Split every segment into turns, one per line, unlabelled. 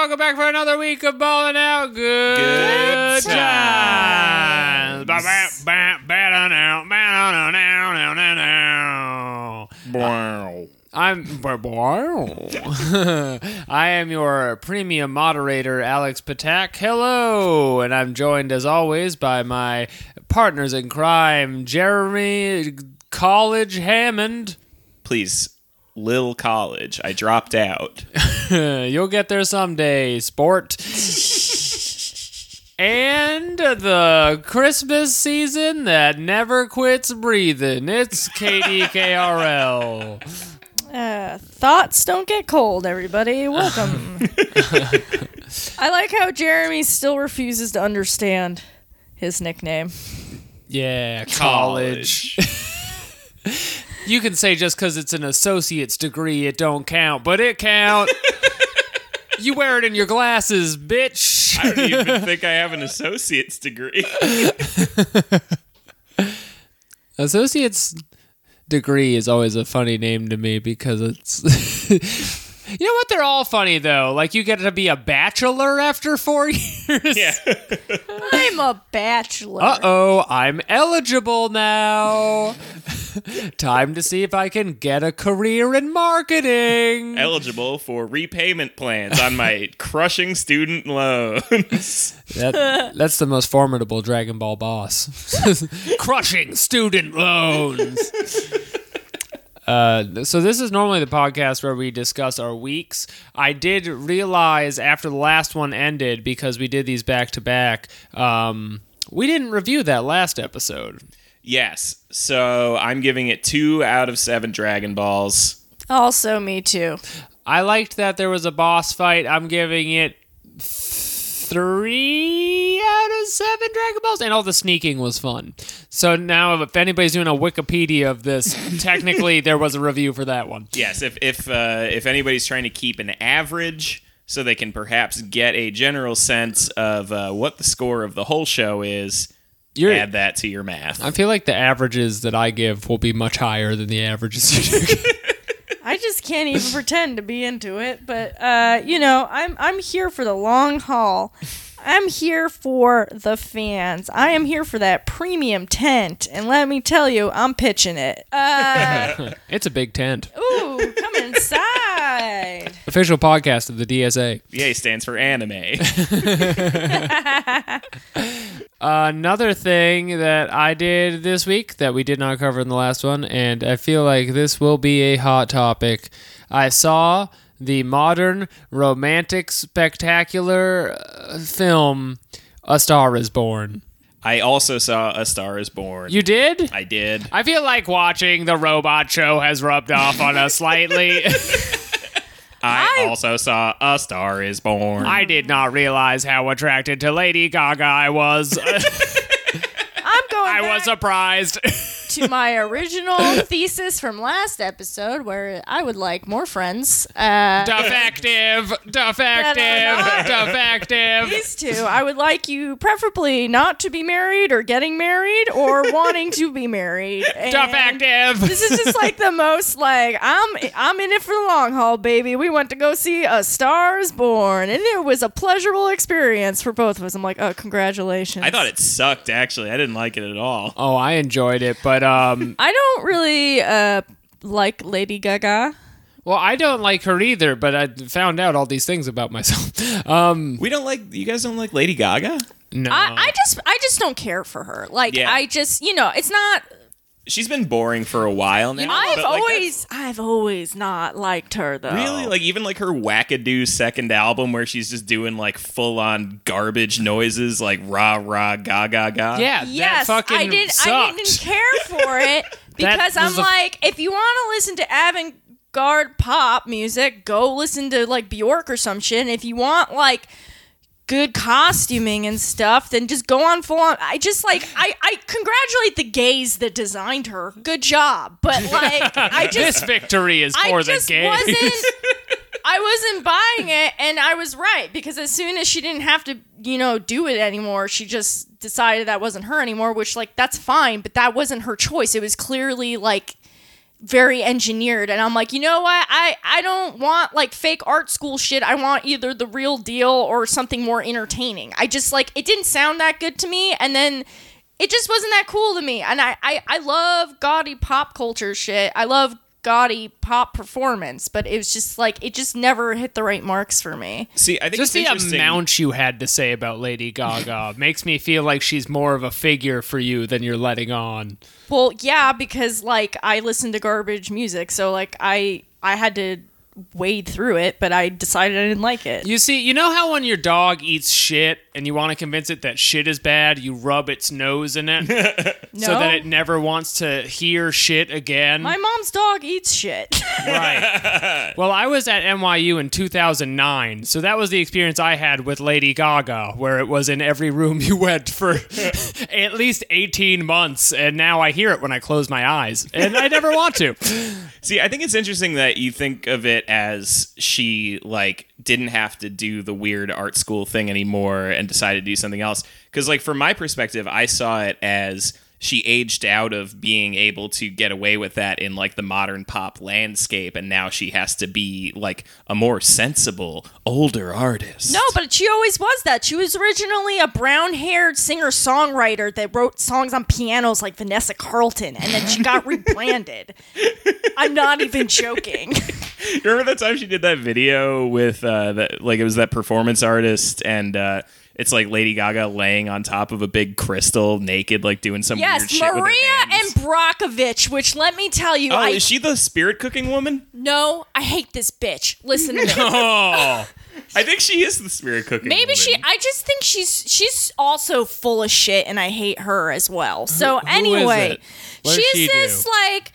welcome back for another week of Ballin' Out. Good times. I am your premium moderator, Alex Patak. Hello, and I'm joined as always by my partners in crime, Jeremy College Hammond.
Please, Lil College. I dropped out.
You'll get there someday, sport. And the Christmas season that never quits breathing. It's KDKRL.
Thoughts don't get cold, everybody. Welcome. I like how Jeremy still refuses to understand his nickname.
Yeah, college. You can say just because it's an associate's degree, it don't count, but it count. You wear it in your glasses, bitch.
I don't even think I have an associate's degree.
Associate's degree is always a funny name to me because it's... You know what? They're all funny, though. Like, you get to be a bachelor after 4 years.
Yeah.
I'm a bachelor.
Uh-oh, I'm eligible now. Time to see if I can get a career in marketing.
Eligible for repayment plans on my crushing student loans.
That's the most formidable Dragon Ball boss. Crushing student loans. So this is normally the podcast where we discuss our weeks. I did realize after the last one ended, because we did these back-to-back, we didn't review that last episode.
Yes. So I'm giving it 2 out of 7 Dragon Balls.
Also, me too.
I liked that there was a boss fight. I'm giving it 3 out of 7 Dragon Balls, and all the sneaking was fun. So now, if anybody's doing a Wikipedia of this, technically there was a review for that one.
Yes. If anybody's trying to keep an average, so they can perhaps get a general sense of what the score of the whole show is, add that to your math.
I feel like the averages that I give will be much higher than the averages you do.
I just can't even pretend to be into it, but I'm here for the long haul. I'm here for the fans. I am here for that premium tent, and let me tell you, I'm pitching it.
It's a big tent.
Ooh, come inside.
Official podcast of the DSA.
EA stands for anime.
Another thing that I did this week that we did not cover in the last one, and I feel like this will be a hot topic. I saw the modern romantic spectacular film A Star Is Born.
I also saw A Star Is Born.
You did?
I did.
I feel like watching the robot show has rubbed off on us slightly.
I also saw A Star Is Born.
I did not realize how attracted to Lady Gaga I was. I was surprised.
To my original thesis from last episode, where I would like more friends.
Defective.
These two, I would like you preferably not to be married or getting married or wanting to be married. And
defective.
This is just like the most like, I'm in it for the long haul, baby. We went to go see A Star Is Born, and it was a pleasurable experience for both of us. I'm like, oh, congratulations.
I thought it sucked, actually. I didn't like it at all.
Oh, I enjoyed it, but
I don't really like Lady Gaga.
well, I don't like her either, but I found out all these things about myself.
You guys don't like Lady Gaga?
No.
I just don't care for her. Like,
Yeah.
I just, it's not.
She's been boring for a while now.
I've always not liked her though.
Really? Like, even like her wackadoo second album where she's just doing like full on garbage noises like rah rah ga ga ga.
Yeah,
Yes,
that fucking
I didn't
sucked.
care for it because I'm like, if you want to listen to avant-garde pop music, go listen to like Bjork or some shit. And if you want like good costuming and stuff, then just go on full on. I just like I congratulate the gays that designed her. Good job. But like
This victory is for the gays.
I wasn't buying it, and I was right, because as soon as she didn't have to, do it anymore, she just decided that wasn't her anymore, which, like, that's fine, but that wasn't her choice. It was clearly, like, very engineered, and I'm like, you know what, I don't want like fake art school shit. I want either the real deal or something more entertaining. I just like, it didn't sound that good to me, and then it just wasn't that cool to me. And I love gaudy pop culture shit. I love gaudy pop performance, but it was just like, it just never hit the right marks for me.
See, I think
just the amount you had to say about Lady Gaga makes me feel like she's more of a figure for you than you're letting on.
Well, yeah, because like I listen to garbage music, so like I had to wade through it, but I decided I didn't like it.
You see, you know how when your dog eats shit and you want to convince it that shit is bad, you rub its nose in it so that it never wants to hear shit again?
My mom's dog eats shit.
Right. Well, I was at NYU in 2009, so that was the experience I had with Lady Gaga, where it was in every room you went for at least 18 months, and now I hear it when I close my eyes, and I never want to.
See, I think it's interesting that you think of it as she like didn't have to do the weird art school thing anymore and decided to do something else. Because like from my perspective, I saw it as she aged out of being able to get away with that in like the modern pop landscape, and now she has to be like a more sensible older artist.
No, but she always was that. She was originally a brown-haired singer-songwriter that wrote songs on pianos like Vanessa Carlton, and then she got rebranded. I'm not even joking.
You remember that time she did that video with that, like it was that performance artist, and it's like Lady Gaga laying on top of a big crystal naked, like doing some weird shit with her
Maria
hands.
Embrakovich, which let me tell you,
is she the spirit cooking woman?
No, I hate this bitch. Listen to me.
Oh, I think she is the spirit cooking woman.
I just think she's also full of shit, and I hate her as well. So
Who
anyway,
is it? What does she
this
do?
like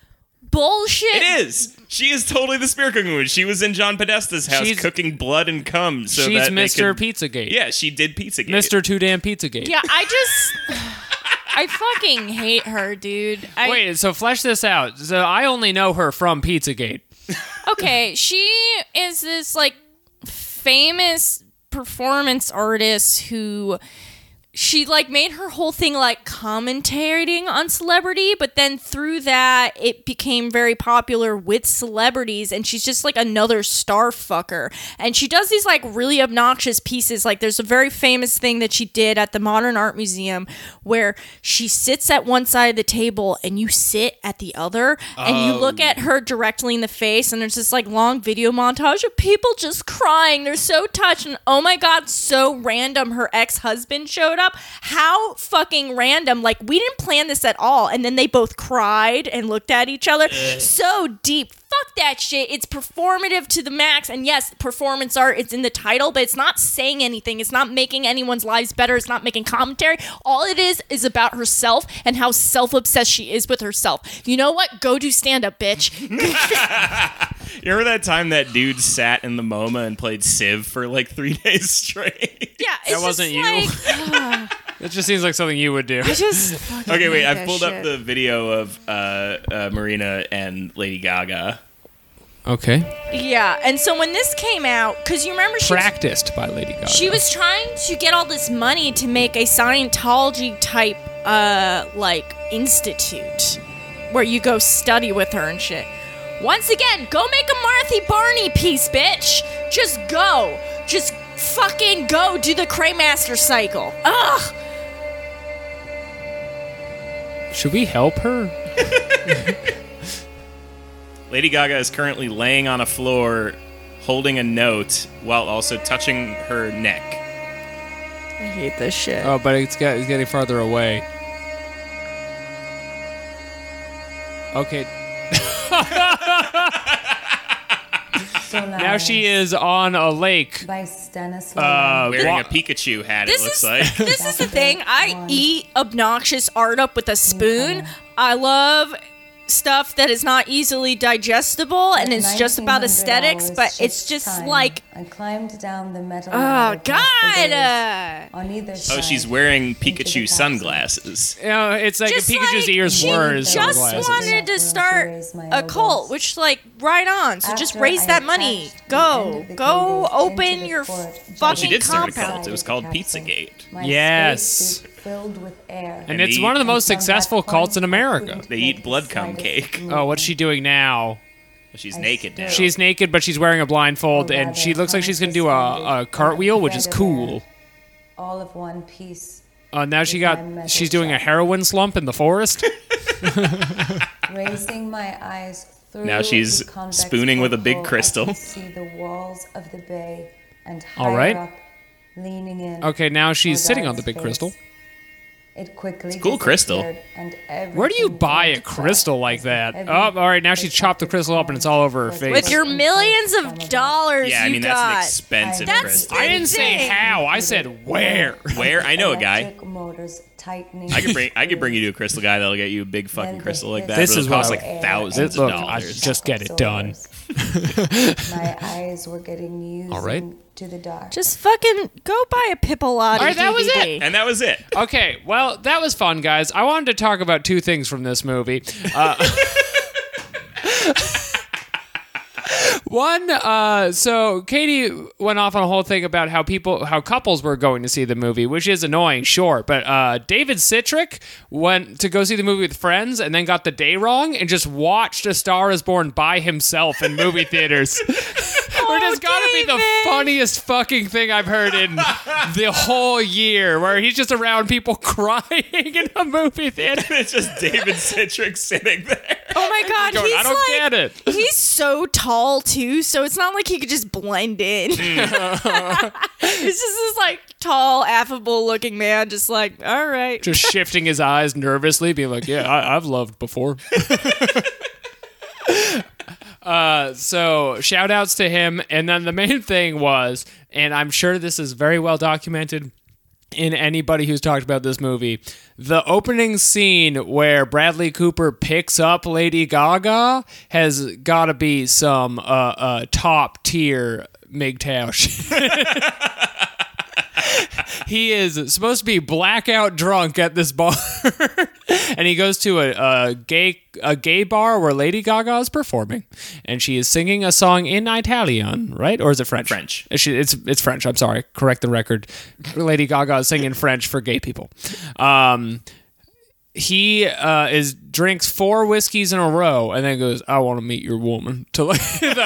bullshit.
It is. She is totally the spirit cooking woman. She was in John Podesta's house cooking blood and cum. So
she's
that
Mr. Pizzagate.
Yeah, she did Pizzagate.
Mr. Too Damn Pizzagate.
Yeah, I fucking hate her, dude.
Wait, so flesh this out. So I only know her from Pizzagate.
Okay, she is this like famous performance artist who she like made her whole thing like commentating on celebrity, but then through that it became very popular with celebrities, and she's just like another star fucker. And she does these like really obnoxious pieces. Like there's a very famous thing that she did at the Modern Art Museum where she sits at one side of the table and you sit at the other, and you look at her directly in the face, and there's this like long video montage of people just crying. They're so touched, and oh my god, so random. Her ex-husband showed up. How fucking random. Like, we didn't plan this at all. And then they both cried and looked at each other. So deep. Fuck that shit. It's performative to the max. And yes, performance art, it's in the title, but it's not saying anything. It's not making anyone's lives better. It's not making commentary. All it is about herself and how self-obsessed she is with herself. You know what? Go do stand-up, bitch.
You remember that time that dude sat in the MoMA and played Civ for like 3 days straight?
Yeah, it's
That wasn't you?
like,
It just seems like something you would do.
I just
Okay, wait,
hate
I
that
pulled
shit.
up the video of Marina and Lady Gaga.
Okay.
Yeah, and so when this came out, because you remember
Practiced by Lady Gaga.
she was trying to get all this money to make a Scientology type like institute where you go study with her and shit. Once again, go make a Martha Barney piece, bitch. Just go. Just fucking go do the Craymaster cycle. Ugh.
Should we help her?
Lady Gaga is currently laying on a floor holding a note while also touching her neck.
I hate this shit.
Oh, but it's getting farther away. Okay. Now she is on a lake.
By Stanislaw.
Wearing a Pikachu hat,
This
it looks
is
like.
this is the thing. I eat obnoxious art up with a spoon. I love stuff that is not easily digestible and it's just about aesthetics, but it's just like,
I climbed down the metal
oh
ladder past the
god.
doors. On either
Oh,
side,
she's wearing
into the
Pikachu
castle.
sunglasses.
You know, it's like
Just
Pikachu's
like,
ears
she
were his
just
sunglasses.
wanted to start a cult, which like right on. So just
After
raise
I
that money.
attached the end
Go,
of the
go,
cable
open
into the
your
fort,
fucking
Well, she did start a
compound.
cult. It was called
Capsule.
Pizzagate.
My
Yes.
spacesuit filled with air.
And it's one of the most successful cults in America.
They eat blood cum cake.
Oh, what's she doing now?
She's naked now.
She's naked, but she's wearing a blindfold, and she looks like she's going to do a cartwheel, which is cool.
All of one piece.
Now she's doing a heroin slump in the forest.
Raising my eyes through
Now she's
the convex
spooning with a big
porthole,
crystal.
I can see the walls of the bay and
All
higher
right.
up, leaning in.
Okay, now she's
was
sitting on the
I's
big
face.
crystal.
It quickly
cool crystal.
disappeared, and
Where do you
everything
buy a
went
crystal
black
like
as
that?
if
Oh, all right, now
every
she's chopped the crystal up and it's all over her
was
face.
With your millions of dollars
Yeah, I
you
mean,
got.
that's an expensive
That's
crystal.
I didn't say
Dang.
how. I said where.
Where? I know a guy.
Electric motors tightening
I could bring you to a crystal guy that'll get you a big fucking
Then
crystal like that.
This
but
is
it'll cost
what
like thousands
Look,
of
I
dollars.
just get it done.
My eyes were getting used
All right.
to the dark.
Just fucking go buy a Pipolati
All right, that was it.
DVD.
And that was it.
Okay, well, that was fun, guys. I wanted to talk about two things from this movie. One, so Katie went off on a whole thing about how couples were going to see the movie, which is annoying, sure. But David Citrick went to go see the movie with friends and then got the day wrong and just watched A Star Is Born by himself in movie theaters. Which has got to be the
David.
funniest fucking thing I've heard in the whole year, where he's just around people crying in a movie theater.
It's just David Citrick sitting there.
Oh my god,
Going,
he's
I don't get it.
He's so tall too, so it's not like he could just blend in. It's just this like tall, affable looking man, just like, all right.
Just shifting his eyes nervously, being like, yeah, I've loved before. So shout outs to him. And then the main thing was, and I'm sure this is very well documented in anybody who's talked about this movie, the opening scene where Bradley Cooper picks up Lady Gaga has got to be some top tier MGTOW shit. He is supposed to be blackout drunk at this bar, and he goes to a gay bar where Lady Gaga is performing, and she is singing a song in Italian, right? Or is it French?
French.
It's French. I'm sorry. Correct the record. Lady Gaga is singing French for gay people. He drinks 4 whiskeys in a row, and then goes, "I want to meet your woman." To like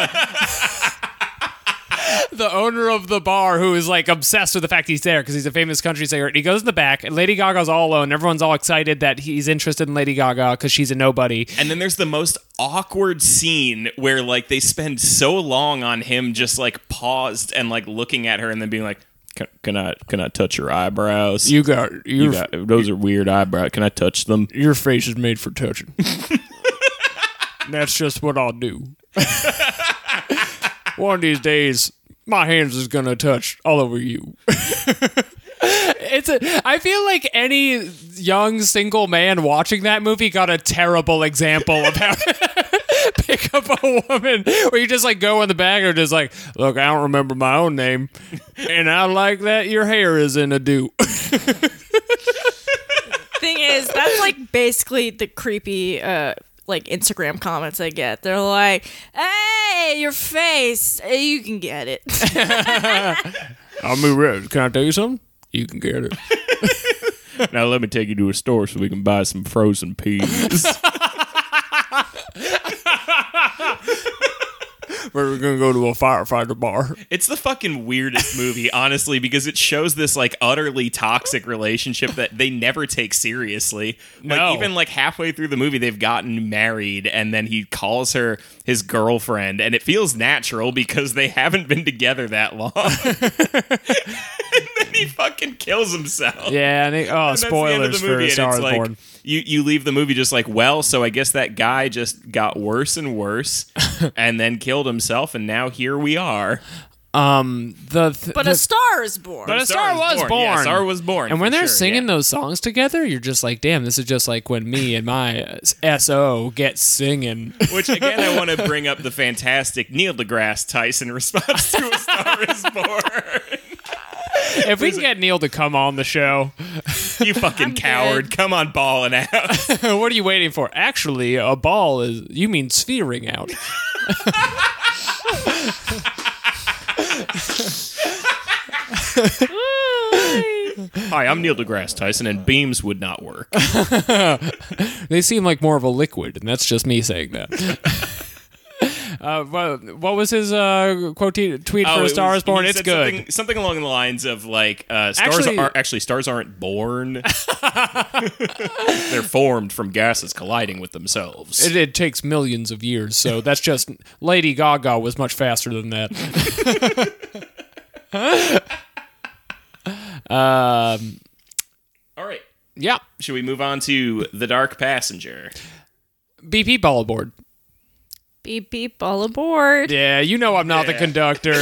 the owner of the bar, who is like obsessed with the fact he's there because he's a famous country singer. And he goes in the back, and Lady Gaga's all alone. Everyone's all excited that he's interested in Lady Gaga because she's a nobody.
And then there's the most awkward scene where like they spend so long on him just like paused and like looking at her and then being like, Can I touch your eyebrows?
You got
those are weird eyebrows. Can I touch them?
your face is made for touching. That's just what I'll do. One of these days, my hands is gonna touch all over you. I feel like any young single man watching that movie got a terrible example of how pick up a woman, where you just like go in the bag or just like, look, I don't remember my own name, and I like that your hair is in a do.
Thing is, that's like basically the creepy like Instagram comments I get. They're like, "Hey, your face, you can get it."
I'll be ready. Can I tell you something? You can get it.
Now let me take you to a store so we can buy some frozen peas.
We're gonna go to a firefighter bar.
It's the fucking weirdest movie, honestly, because it shows this like utterly toxic relationship that they never take seriously. Like
No.
even like halfway through the movie, they've gotten married, and then he calls her his girlfriend, and it feels natural because they haven't been together that long. And then he fucking kills himself.
Yeah, and
And that's the end of
spoilers
the
for
movie,
A
and
Star
it's
Is
like,
Born.
You leave the movie just like, well, so I guess that guy just got worse and worse, and then killed himself, and now here we are.
But a star is born.
But a star was born.
Yeah, a star was born.
And when
for
they're
sure,
singing
yeah.
those songs together, you're just like, damn, this is just like when me and my SO get singing.
Which, again, I want to bring up the fantastic Neil deGrasse Tyson response to A Star Is Born.
If we can get Neil to come on the show,
You fucking
I'm
coward.
dead.
Come on, balling out.
what are you waiting for? Actually, a ball is, you mean sphering out.
Hi, I'm Neil deGrasse Tyson, and beams would not work.
They seem like more of a liquid, and that's just me saying that. What was his tweet for A Star Is Born?
He
It's
said
good.
Something along the lines of like, stars aren't born. They're formed from gases colliding with themselves.
It takes millions of years, so that's just Lady Gaga was much faster than that.
All right.
Yeah,
Should we move on to The Dark Passenger?
beep beep all aboard.
Beep beep, all aboard.
Yeah, you know I'm not the
Yeah.
conductor.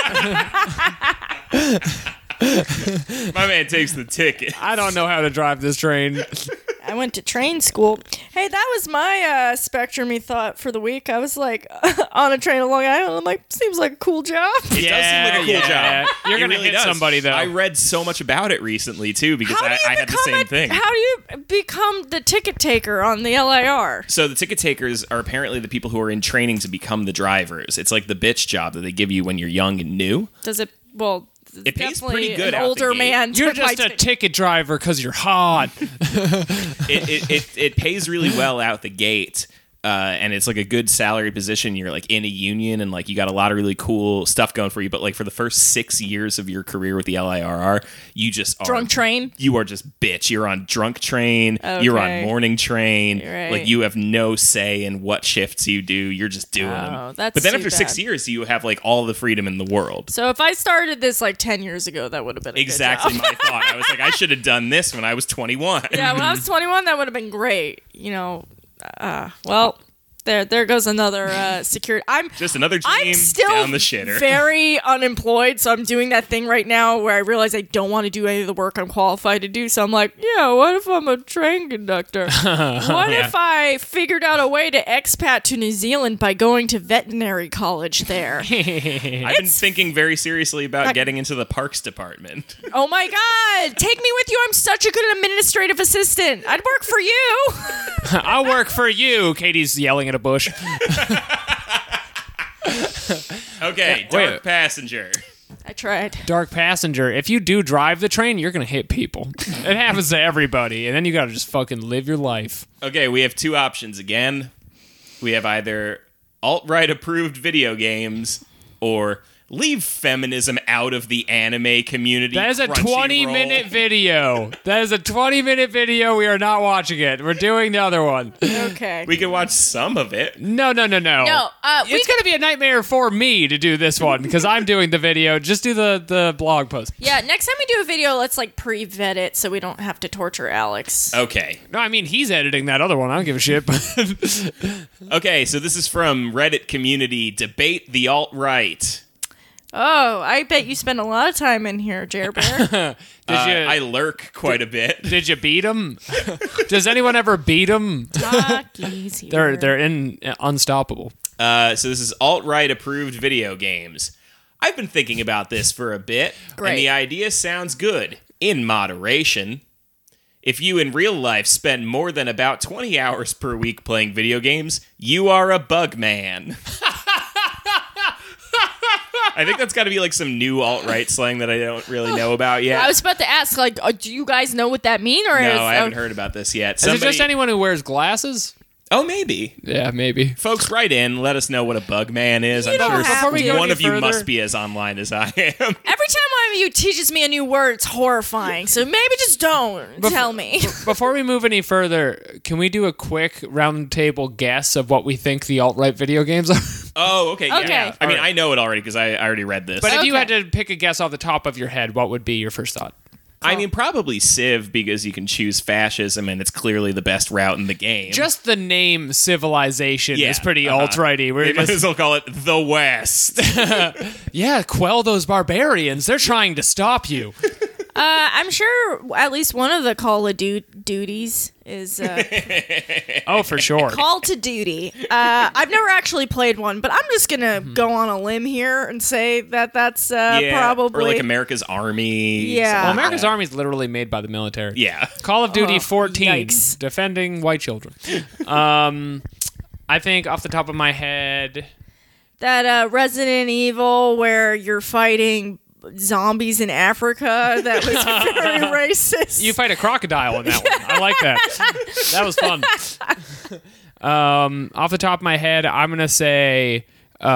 My man takes the ticket.
I don't know how to drive this train.
I went to train school. Hey, that was my Spectrum-y thought for the week. I was like, on a train along Island. I'm like, seems like a cool job.
It does seem like a cool job.
You're
It
gonna
really
hit
does.
somebody though.
I read so much about it recently too because
How do you
I had the same thing.
How do you become the ticket taker on the LIR?
So the ticket takers are apparently the people who are in training to become the drivers. It's like the bitch job that they give you when you're young and new.
Does it? Well,
It pays
definitely
pretty good
An
out the
older
gate.
man.
You're
took my
just a
ticket.
ticket driver because you're hot.
It pays really well out the gate. And it's like a good salary position. You're like in a union and like you got a lot of really cool stuff going for you. But like for the first 6 years of your career with the LIRR, you just are
Drunk train?
You are just bitch. You're on drunk train. You're on
Okay.
morning train.
Right.
Like you have no say in what shifts you do. You're just doing them.
that's
But then
too
after 6
bad.
years, you have like all the freedom in the world.
So if I started this like 10 years ago, that would have been a
Exactly
good
my thought. I was like, I should have done this when I was 21.
Yeah, when I was 21, that would have been great. You know, well, there goes another security.
Just another
I'm
dream
still
down the shitter.
very unemployed, so I'm doing that thing right now where I realize I don't want to do any of the work I'm qualified to do. So I'm like, yeah, what if I'm a train conductor? What if I figured out a way to expat to New Zealand by going to veterinary college there?
I've been thinking very seriously about getting into the parks department.
Oh my God, take me with you. I'm such a good administrative assistant. I'd work for you.
I'll work for you. Katie's yelling at a bush.
Okay,
Wait.
Dark Passenger.
I tried.
Dark passenger. If you do drive the train, you're gonna hit people. It happens to everybody, and then you gotta just fucking live your life.
Okay, we have two options again. We have either alt-right approved video games or leave feminism out of the anime community.
That is a
Crunchyroll.
20-minute video. That is a 20-minute video. We are not watching it. We're doing the other one.
Okay.
We can watch some of it.
No.
No,
It's going to be a nightmare for me to do this one because I'm doing the video. Just do the blog post.
Yeah, next time we do a video, let's like pre-vet it so we don't have to torture Alex.
Okay.
No, I mean, he's editing that other one. I don't give a shit.
Okay, so this is from Reddit community Debate the Alt-Right.
Oh, I bet you spend a lot of time in here, Jer Bear.
I lurk quite a bit.
Did you beat him? Does anyone ever beat him?
Talk easier.
They're unstoppable.
So this is alt-right approved video games. I've been thinking about this for a bit,
Great.
and the idea sounds good, in moderation. If you in real life spend more than about 20 hours per week playing video games, you are a bug man. I think that's got to be like some new alt-right slang that I don't really know about yet.
I was about to ask, like, do you guys know what that mean? Or
No,
is,
I haven't heard about this yet.
Is it just anyone who wears glasses?
Oh, maybe.
Yeah, maybe.
Folks, write in. Let us know what a bug man is.
You
I'm
don't
sure
have
Before we go
one
any
of you
further-
must be as online as I am.
Every time one of you teaches me a new word, it's horrifying. So maybe just don't tell me.
Before we move any further, can we do a quick round table guess of what we think the alt-right video games are?
Oh, okay. Yeah.
Okay.
I mean, I know it already because I already read this.
But if you
Okay.
had to pick a guess off the top of your head, what would be your first thought?
I mean, probably Civ because you can choose fascism and it's clearly the best route in the game.
Just the name Civilization
Yeah,
is pretty
uh-huh.
alt-righty. We're
They might
just-
as well call it the West.
yeah, quell those barbarians. They're trying to stop you.
I'm sure at least one of the Call of Duties is
Oh, for sure.
Call to Duty. I've never actually played one, but I'm just gonna go on a limb here and say that that's probably
Or like America's Army.
Yeah.
something
Well,
like
America's
that.
Army is literally made by the military.
Yeah.
Call of Duty 14,
yikes.
defending white children. I think off the top of my head,
that Resident Evil where you're fighting zombies in Africa that was very racist.
You fight a crocodile in that one. I like that. That was fun. Off the top of my head, I'm gonna say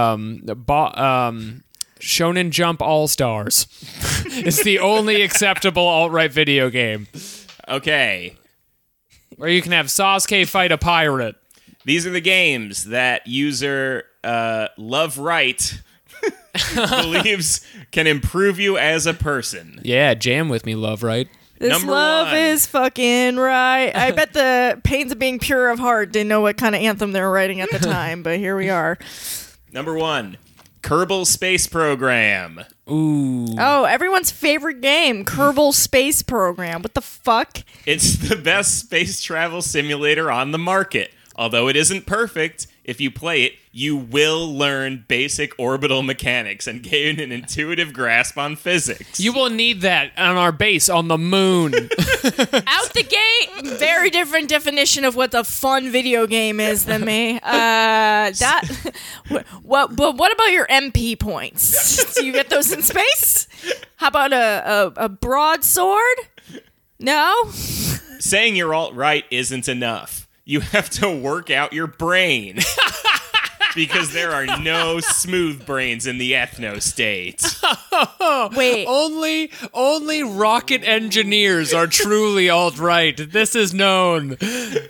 Shonen Jump All Stars. It's the only acceptable alt-right video game
Okay.
where you can have Sasuke fight a pirate.
These are the games that user Love Right believes can improve you as a person.
Yeah, jam with me, love, right?
This
Number
love
1.
is fucking right. I bet the Pains of Being Pure of Heart didn't know what kind of anthem they were writing at the time, but here we are.
Number 1, Kerbal Space Program.
Ooh.
Oh, everyone's favorite game, Kerbal Space Program. What the fuck?
It's the best space travel simulator on the market. Although it isn't perfect, if you play it, you will learn basic orbital mechanics and gain an intuitive grasp on physics.
You will need that on our base on the moon.
Out the gate, very different definition of what the fun video game is than me. But what about your MP points? Do you get those in space? How about a broadsword? No?
Saying you're alt-right isn't enough. You have to work out your brain. Because there are no smooth brains in the ethno state.
Wait.
Only rocket engineers are truly alt-right. This is known.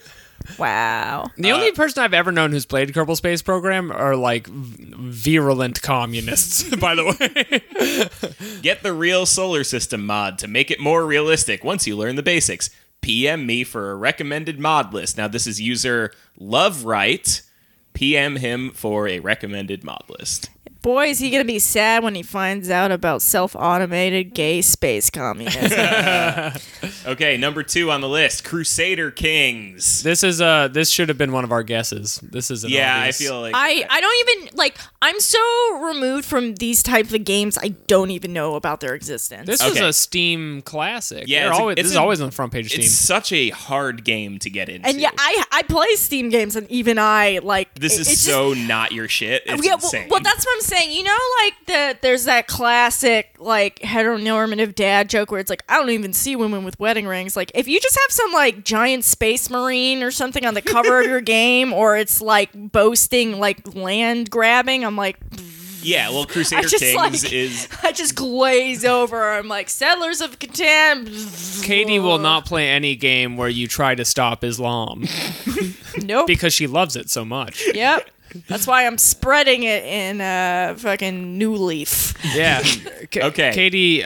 Wow.
The only person I've ever known who's played Kerbal Space Program are like virulent communists, by the way.
Get the Real Solar System mod to make it more realistic once you learn the basics. PM me for a recommended mod list. Now, this is user Love Right. PM him for a recommended mod list.
Boy, is he going to be sad when he finds out about self-automated gay space communism.
Okay, number 2 on the list, Crusader Kings.
This should have been one of our guesses. This is an obvious.
I feel like
I don't even, like, I'm so removed from these types of games, I don't even know about their existence.
This was
Okay.
a Steam classic.
Yeah,
this is always on the front page of Steam.
it's such a hard game to get into.
And yeah, I play Steam games, and even I, like...
This is
it's
so not your shit. It's
yeah,
insane.
well, that's what I'm saying. You know, like, there's that classic, like, heteronormative dad joke where it's like, I don't even see women with wedding rings. Like, if you just have some, like, giant space marine or something on the cover of your game, or it's, like, boasting, like, land grabbing, I'm like...
Yeah, well, Crusader
just,
Kings
like,
is...
I just glaze over. I'm like, Settlers of Catan.
Katie will not play any game where you try to stop Islam
Nope.
because she loves it so much.
Yep. That's why I'm spreading it in fucking New Leaf.
Yeah.
Okay.
Katie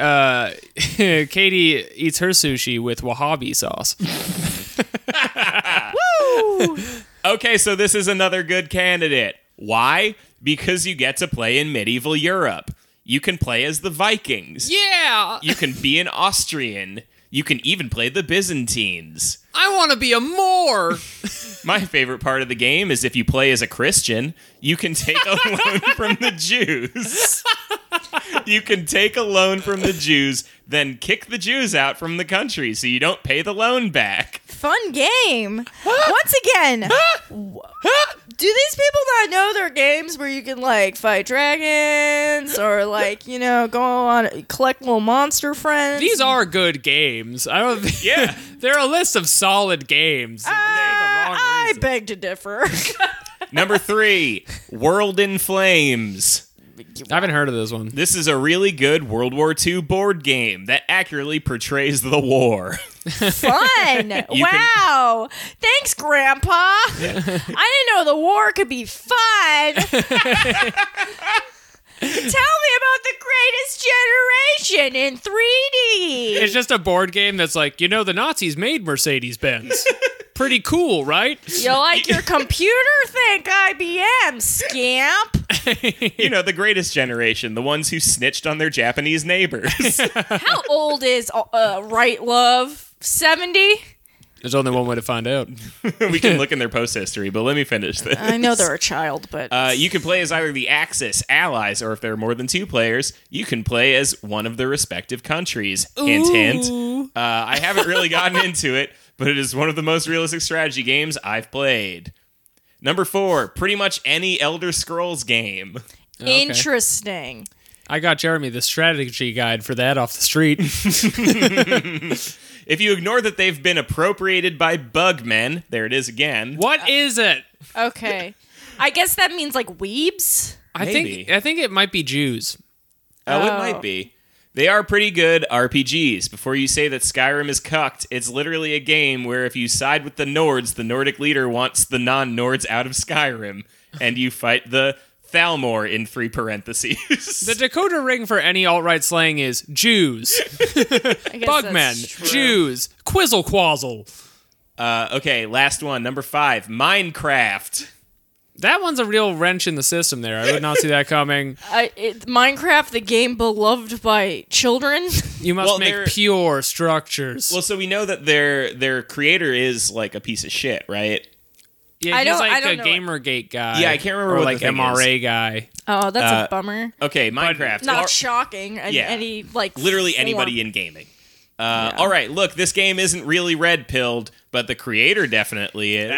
eats her sushi with wasabi sauce.
Woo!
Okay, so this is another good candidate. Why? Because you get to play in medieval Europe. You can play as the Vikings.
Yeah.
You can be an Austrian. You can even play the Byzantines.
I want to be a Moor.
My favorite part of the game is if you play as a Christian, you can take a loan from the Jews. You can take a loan from the Jews, then kick the Jews out from the country so you don't pay the loan back.
Fun game. Once again, do these people not know their games where you can, like, fight dragons or, like, you know, go on, collect little monster friends?
These are good games. I don't think
Yeah.
they're a list of solid games.
I beg to differ.
Number 3, World in Flames.
I haven't heard of this one.
This is a really good World War II board game that accurately portrays the war.
Fun. Wow. Thanks, Grandpa. I didn't know the war could be fun. Tell me about the greatest generation in 3D.
It's just a board game that's like, you know, the Nazis made Mercedes-Benz. Pretty cool, right?
You like your computer? Think IBM, scamp.
You know, the greatest generation, the ones who snitched on their Japanese neighbors.
How old is Right Love? 70?
There's only one way to find out.
We can look in their post history, but let me finish this.
I know they're a child, but...
You can play as either the Axis, Allies, or if there are more than 2 players, you can play as one of their respective countries. Hint, hint. I haven't really gotten into it, but it is one of the most realistic strategy games I've played. Number 4, pretty much any Elder Scrolls game.
Interesting.
I got Jeremy the strategy guide for that off the street.
If you ignore that they've been appropriated by bugmen, there it is again.
What is it?
Okay. I guess that means like weebs.
Maybe.
I think it might be Jews.
Oh, it might be. They are pretty good RPGs. Before you say that Skyrim is cucked, it's literally a game where if you side with the Nords, the Nordic leader wants the non-Nords out of Skyrim, and you fight the Thalmor in 3 parentheses.
The Dakota ring for any alt-right slang is Jews,
I guess
Bugmen,
that's true.
Jews, Quizzle Quazzle.
Okay, last one, number 5, Minecraft.
That one's a real wrench in the system there. I would not see that coming.
Minecraft, the game beloved by children.
You must make pure structures.
Well, so we know that their creator is like a piece of shit, right?
Yeah,
I
he's
don't-
like
I
a
don't know
Gamergate guy.
Yeah, I can't remember
or
what
like
the thing
MRA guy.
Oh, that's a bummer.
Okay, Minecraft.
Not shocking.
yeah.
Any like
Literally
form.
anybody in gaming. All right, look, this game isn't really red-pilled, but the creator definitely is.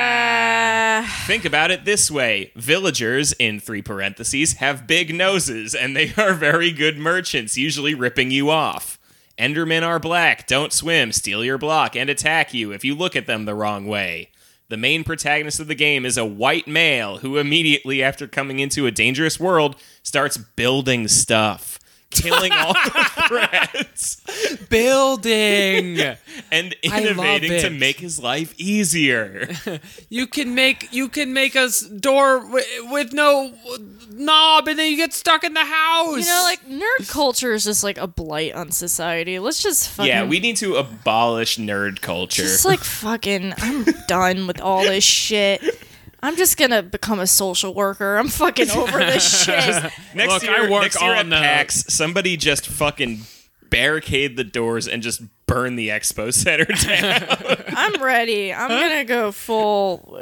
Think about it this way. Villagers, in 3 parentheses, have big noses, and they are very good merchants, usually ripping you off. Endermen are black, don't swim, steal your block, and attack you if you look at them the wrong way. The main protagonist of the game is a white male who immediately after coming into a dangerous world starts building stuff. Killing all the threats
Building.
and
I love
innovating to
it.
make his life easier.
You can make a door with no knob, and then you get stuck in the house.
You know, like nerd culture is just like a blight on society. Let's just fucking
Yeah, we need to abolish nerd culture.
just like fucking. I'm done with all this shit. I'm just gonna become a social worker. I'm fucking over this shit.
Next
Look,
year,
I work
next year
on
at
the-
PAX, somebody just fucking barricade the doors and just burn the expo center down.
I'm ready. I'm gonna go full.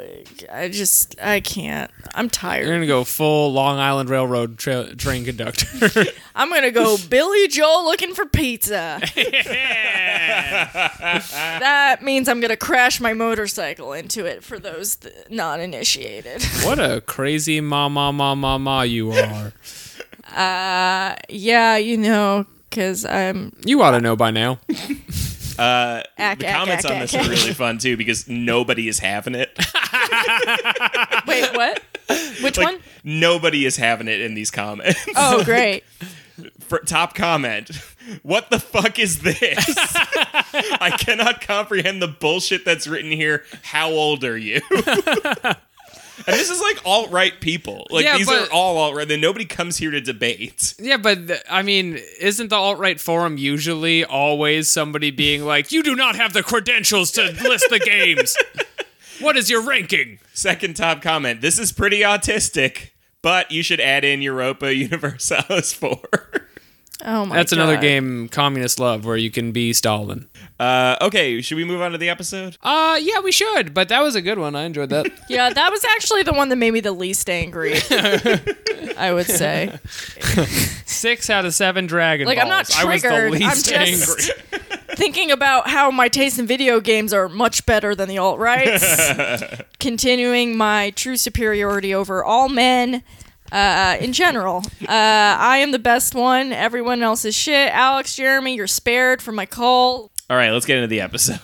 I can't. I'm
You're
tired.
gonna go full Long Island Railroad train conductor.
I'm gonna go Billy Joel looking for pizza. That means I'm gonna crash my motorcycle into it for those not initiated.
What a crazy ma you are.
Yeah, you know, because I'm.
You ought to know by now.
The comments on this are really fun too because nobody is having it.
Wait, what? Which
Like,
one?
nobody is having it in these comments.
Oh, great.
Top comment. What the fuck is this? I cannot comprehend the bullshit that's written here. How old are you? And this is like alt-right people. Like,
Yeah,
these
but-
are all alt-right. Then nobody comes here to debate.
Yeah, but I mean, isn't the alt-right forum usually always somebody being like, you do not have the credentials to list the games? What is your ranking?
Second top comment. This is pretty autistic, but you should add in Europa Universalis 4.
Oh my
That's another
God.
game communists love where you can be Stalin.
Okay, should we move on to the episode?
Yeah, we should, but that was a good one. I enjoyed that.
Yeah, that was actually the one that made me the least angry. I would say.
6 out of 7 Dragon
Like,
Balls.
I'm not
I was the
triggered. I'm
least
just
angry.
thinking about how my taste in video games are much better than the alt-rights. Continuing my true superiority over all men. In general, I am the best one. Everyone else is shit. Alex, Jeremy, you're spared from my call.
All right, let's get into the episode.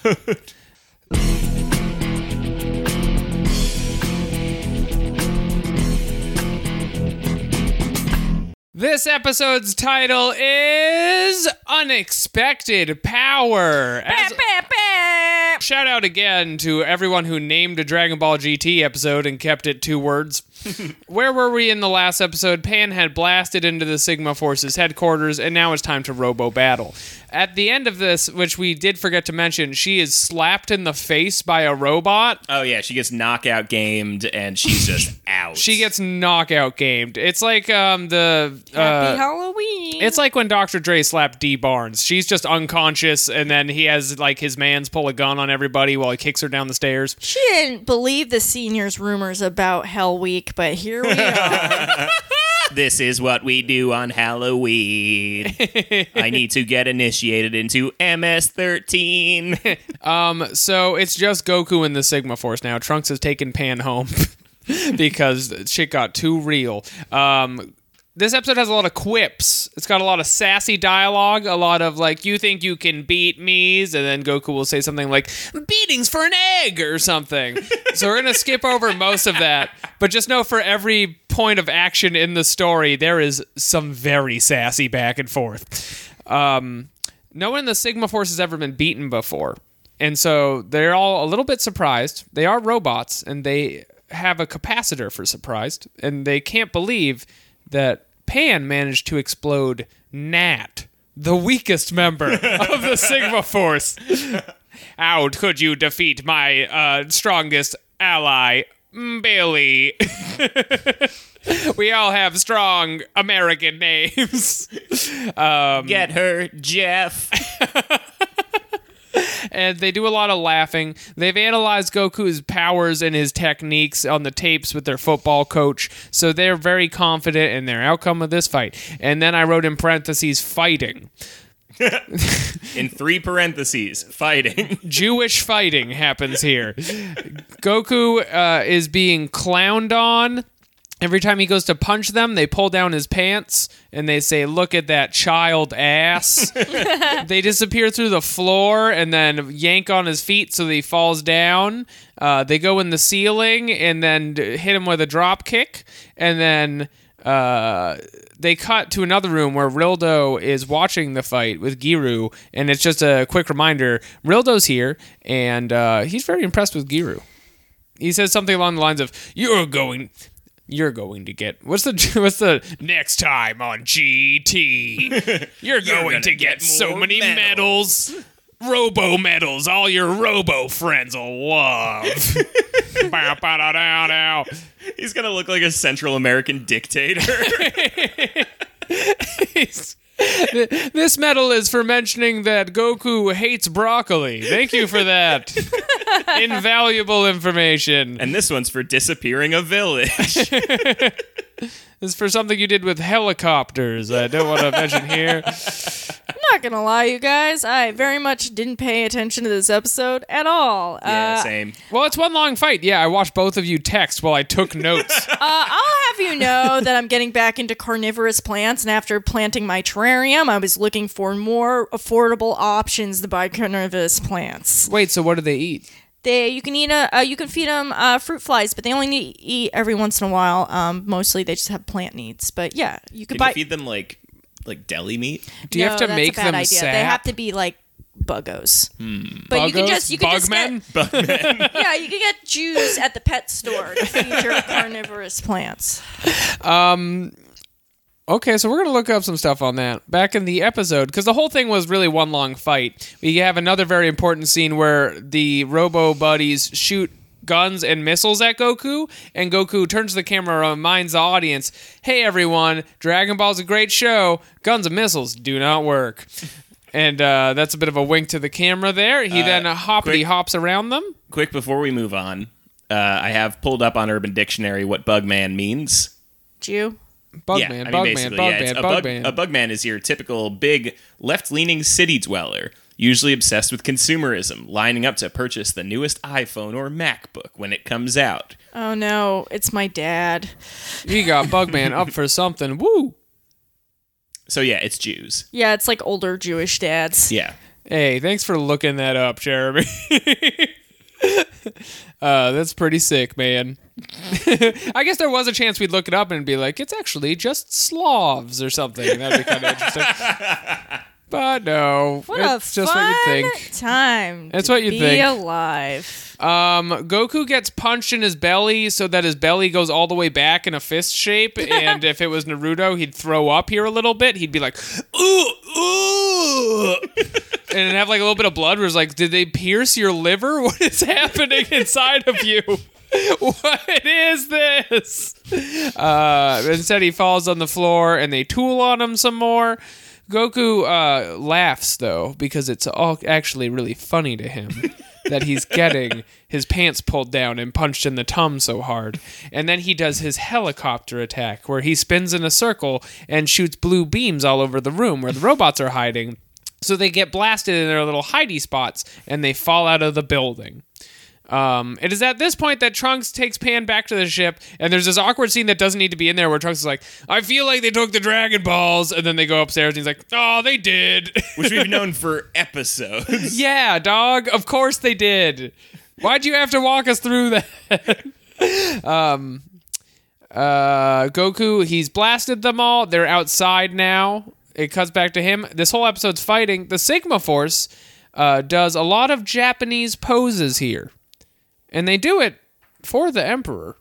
This episode's title is Unexpected Power. As-
Bam, bam, bam.
Shout out again to everyone who named a Dragon Ball GT episode and kept it 2 words. Where were we in the last episode? Pan had blasted into the Sigma Force's headquarters, and now it's time to robo battle. At the end of this, which we did forget to mention, she is slapped in the face by a robot.
Oh, yeah, she gets knockout gamed, and she's just out.
She gets knockout gamed. It's like
Happy Halloween.
It's like when Dr. Dre slapped Dee Barnes. She's just unconscious, and then he has like his mans pull a gun on everybody while he kicks her down the stairs.
She didn't believe the seniors' rumors about Hell Week, but here we are.
This is what we do on Halloween. I need to get initiated into MS-13.
So it's just Goku and the Sigma Force now. Trunks has taken Pan home because shit got too real. this episode has a lot of quips. It's got a lot of sassy dialogue, a lot of like, you think you can beat me's, and then Goku will say something like, beatings for an egg or something. So we're going to skip over most of that, but just know for every point of action in the story, there is some very sassy back and forth. No one in the Sigma Force has ever been beaten before. And so they're all a little bit surprised. They are robots, and they have a capacitor for surprised, and they can't believe that Pan managed to explode Nat, the weakest member of the Sigma Force. How could you defeat my strongest ally, Billy? We all have strong American names.
Get her, Jeff.
And they do a lot of laughing. They've analyzed Goku's powers and his techniques on the tapes with their football coach, so they're very confident in their outcome of this fight. And then I wrote in parentheses, fighting.
In 3 parentheses, fighting.
Jewish fighting happens here. Goku is being clowned on. Every time he goes to punch them, they pull down his pants and they say, look at that child ass. They disappear through the floor and then yank on his feet so that he falls down. They go in the ceiling and then hit him with a drop kick. And then they cut to another room where Rildo is watching the fight with Giru. And it's just a quick reminder, Rildo's here and he's very impressed with Giru. He says something along the lines of, you're going to get what's the next time on GT? You're going to get so many medals. Robo medals, all your Robo friends will love.
He's gonna look like a Central American dictator.
This medal is for mentioning that Goku hates broccoli. Thank you for that. Invaluable information.
And this one's for disappearing a village.
This is for something you did with helicopters. I don't want to mention here.
I'm not gonna lie, you guys. I very much didn't pay attention to this episode at all.
Yeah, same.
Well, it's one long fight. Yeah, I watched both of you text while I took notes.
I'll have you know that I'm getting back into carnivorous plants, and after planting my terrarium, I was looking for more affordable options to buy carnivorous plants.
Wait, so what do they eat?
You can feed them fruit flies, but they only need to eat every once in a while. Mostly they just have plant needs. But yeah, you could
Can
buy.
you feed them like deli meat?
Do you have to make them
idea.
sap?
They have to be like buggos. But you can just
Bugmen?
yeah, you can get juice at the pet store to feed your carnivorous plants.
Okay, so we're going to look up some stuff on that. Back in the episode, because the whole thing was really one long fight, we have another very important scene where the Robo Buddies shoot guns and missiles at Goku, and Goku turns to the camera and reminds the audience, hey everyone, Dragon Ball's a great show, guns and missiles do not work. And that's a bit of a wink to the camera there. He then hops around them.
Quick, before we move on, I have pulled up on Urban Dictionary what Bugman means.
Jew?
Bugman.
A Bugman is your typical big, left-leaning city dweller, usually obsessed with consumerism, lining up to purchase the newest iPhone or MacBook when it comes out.
Oh no, it's my dad.
You got Bugman up for something. Woo!
So yeah, it's Jews.
Yeah, it's like older Jewish dads.
Yeah.
Hey, thanks for looking that up, Jeremy. That's pretty sick, man. I guess there was a chance we'd look it up and be like, it's actually just Slavs or something. That'd be kind of interesting. But no,
What
it's
a
just
fun
what you think.
time.
That's
to
what you
be
think.
alive.
Goku gets punched in his belly so that his belly goes all the way back in a fist shape. And if it was Naruto, he'd throw up here a little bit. He'd be like, ooh, ooh. And it'd have like a little bit of blood where it's like, did they pierce your liver? What is happening inside of you? What is this? Instead, he falls on the floor and they tool on him some more. Goku laughs, though, because it's all actually really funny to him that he's getting his pants pulled down and punched in the tum so hard. And then he does his helicopter attack, where he spins in a circle and shoots blue beams all over the room where the robots are hiding. So they get blasted in their little hidey spots, and they fall out of the building. It is at this point that Trunks takes Pan back to the ship, and there's this awkward scene that doesn't need to be in there where Trunks is like, I feel like they took the Dragon Balls, and then they go upstairs, and he's like, oh, they did.
Which we've known for episodes.
Yeah, dog, of course they did. Why'd you have to walk us through that? Goku, he's blasted them all. They're outside now. It cuts back to him. This whole episode's fighting. The Sigma Force does a lot of Japanese poses here. And they do it for the Emperor.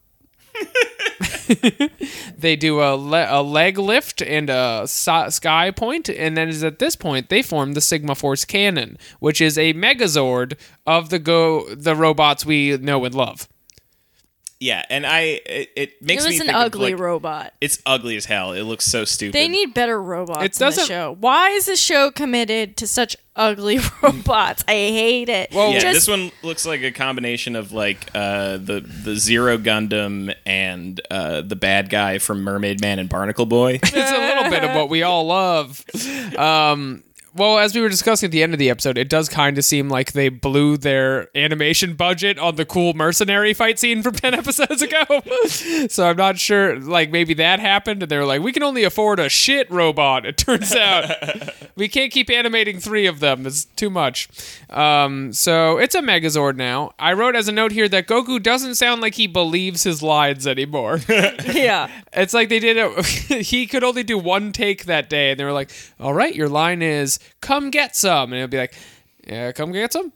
They do a leg lift and a sky point, and then is at this point they form the Sigma Force Cannon, which is a Megazord of the robots we know and love.
Yeah, and it makes me think
an ugly
of, like,
robot.
It's ugly as hell. It looks so stupid.
They need better robots in the show. Why is the show committed to such ugly robots? I hate it.
Well, yeah, this one looks like a combination of like the Zero Gundam and the bad guy from Mermaid Man and Barnacle Boy.
It's a little bit of what we all love. Well, as we were discussing at the end of the episode, it does kind of seem like they blew their animation budget on the cool mercenary fight scene from 10 episodes ago. So I'm not sure, like, maybe that happened, and they were like, we can only afford a shit robot, it turns out. We can't keep animating 3 of them. It's too much. So it's a Megazord now. I wrote as a note here that Goku doesn't sound like he believes his lines anymore.
Yeah.
It's like they did it. He could only do one take that day, and they were like, all right, your line is, come get some. And it'll be like, yeah, come get some.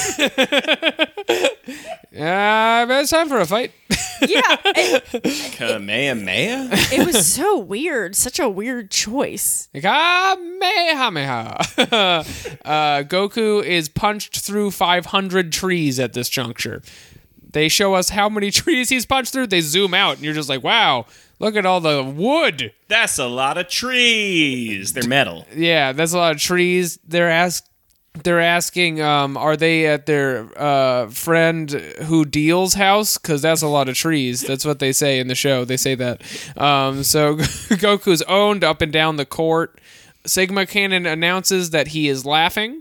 Yeah, it's time for a fight.
Yeah.
Kamehameha?
It was so weird. Such a weird choice.
Kamehameha. Goku is punched through 500 trees at this juncture. They show us how many trees he's punched through. They zoom out, and you're just like, wow, look at all the wood.
That's a lot of trees. They're metal.
Yeah, that's a lot of trees. They're asking, are they at their friend who deals house? Because that's a lot of trees. That's what they say in the show. They say that. So Goku's owned up and down the court. Sigma Cannon announces that he is laughing.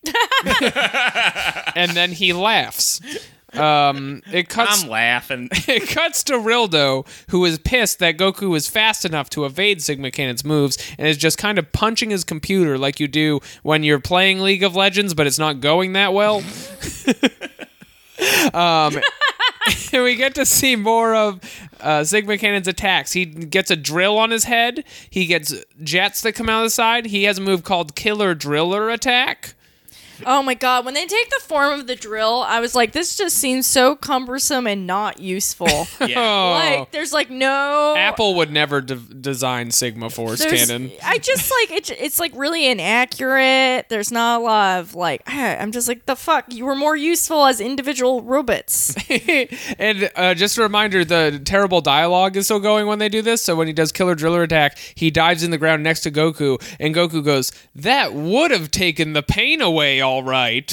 And then he laughs. I'm
laughing.
It cuts to Rildo, who is pissed that Goku is fast enough to evade Sigma Cannon's moves and is just kind of punching his computer like you do when you're playing League of Legends, but it's not going that well. And we get to see more of Sigma Cannon's attacks. He gets a drill on his head. He gets jets that come out of the side. He has a move called Killer Driller Attack.
Oh my god, when they take the form of the drill, I was like, this just seems so cumbersome and not useful.
Yeah.
Like, there's like no...
Apple would never design Sigma Force Cannon.
I just like, it's like really inaccurate. There's not a lot of like, I'm just like, the fuck? You were more useful as individual robots.
And just a reminder, the terrible dialogue is still going when they do this. So when he does Killer Driller Attack, he dives in the ground next to Goku, and Goku goes, that would have taken the pain away, all right.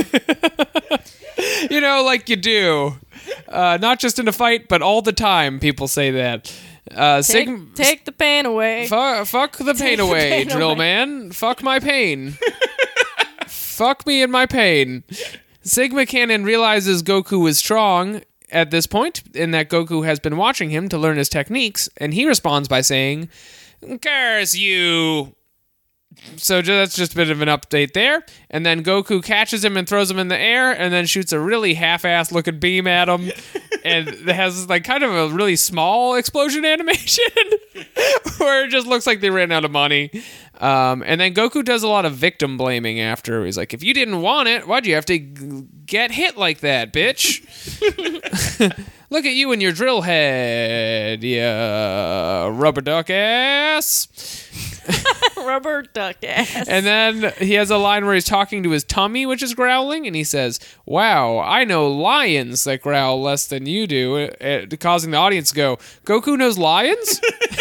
You know, like you do. Not just in a fight, but all the time people say that.
Take the pain away.
Fuck the pain away, Drill Man. Fuck my pain. Fuck me and my pain. Sigma Cannon realizes Goku is strong at this point, and that Goku has been watching him to learn his techniques, and he responds by saying, curse you. So that's just a bit of an update there. And then Goku catches him and throws him in the air and then shoots a really half-assed looking beam at him. And it has like kind of a really small explosion animation where it just looks like they ran out of money. And then Goku does a lot of victim blaming after. He's like, if you didn't want it, why'd you have to get hit like that, bitch? Look at you and your drill head, yeah, rubber duck ass.
Rubber duck ass.
And then he has a line where he's talking to his tummy, which is growling, and he says, wow, I know lions that growl less than you do, causing the audience to go, Goku knows lions?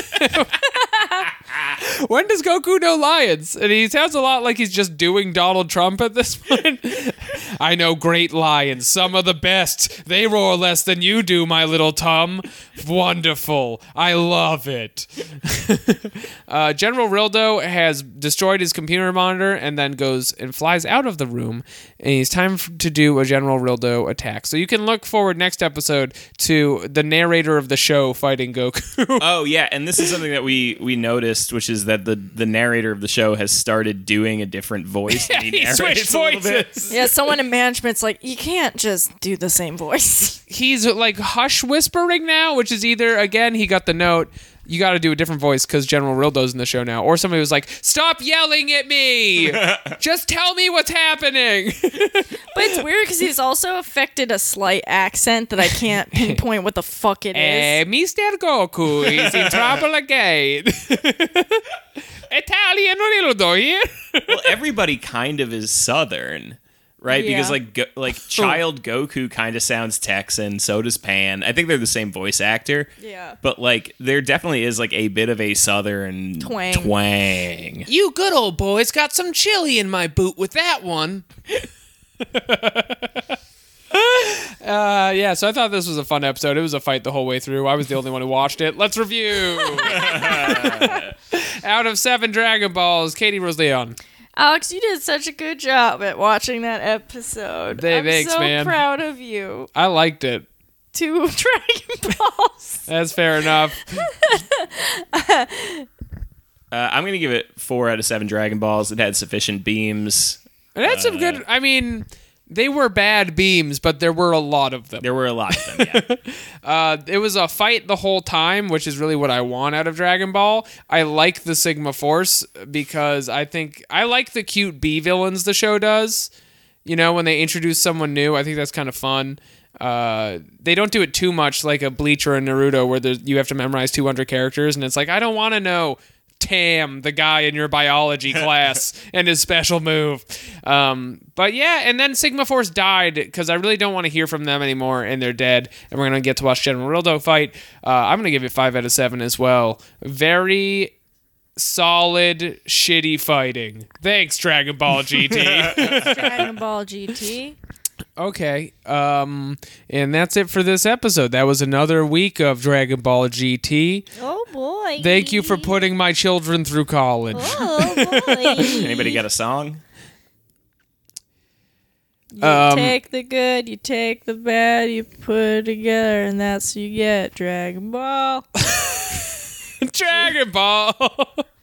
When does Goku know lions? And he sounds a lot like he's just doing Donald Trump at this point. I know great lions, some of the best. They roar less than you do, my little Tum. Wonderful. I love it. General Rildo has destroyed his computer monitor and then goes and flies out of the room. And it's time to do a General Rildo attack. So you can look forward next episode to the narrator of the show fighting Goku.
Oh, yeah. And this is something that we noticed, which is that the narrator of the show has started doing a different voice. And he
switched
narrates a little bit.
voices.
Yeah, someone in management's like, you can't just do the same voice.
He's like hush whispering now, which is either, again, he got the note, you got to do a different voice because General Rildo's in the show now. Or somebody was like, stop yelling at me. Just tell me what's happening.
But it's weird because he's also affected a slight accent that I can't pinpoint what the fuck it is.
Mr. Goku is in trouble again. Italian Rildo here.
Well, everybody kind of is Southern. Right,
Yeah.
because Child Goku kind of sounds Texan. So does Pan. I think they're the same voice actor.
Yeah.
But like, there definitely is like a bit of a Southern twang.
You good old boys got some chili in my boot with that one. Yeah, so I thought this was a fun episode. It was a fight the whole way through. I was the only one who watched it. Let's review. Out of 7 Dragon Balls, Katie Rose Leon.
Alex, you did such a good job at watching that episode. I'm
Thanks,
so
man.
proud of you.
I liked it.
2 Dragon Balls.
That's fair enough.
I'm going to give it 4 out of 7 Dragon Balls. It had sufficient beams.
And that's some good... I mean, they were bad beams, but there were a lot of them.
There were a lot of them, yeah.
It was a fight the whole time, which is really what I want out of Dragon Ball. I like the Sigma Force because I think... I like the cute B villains the show does. You know, when they introduce someone new, I think that's kind of fun. They don't do it too much like a Bleach or a Naruto where you have to memorize 200 characters, and it's like, I don't want to know Tam, the guy in your biology class, and his special move. But yeah, and then Sigma Force died because I really don't want to hear from them anymore, and they're dead, and we're going to get to watch General Rildo fight. I'm going to give it 5 out of 7 as well. Very solid, shitty fighting. Thanks, Dragon Ball GT.
Dragon Ball GT.
Okay, and that's it for this episode. That was another week of Dragon Ball GT.
Oh boy.
Thank you for putting my children through college.
Oh boy.
Anybody got a song?
You take the good, you take the bad, you put it together, and that's what you get. Dragon Ball.
Dragon Ball.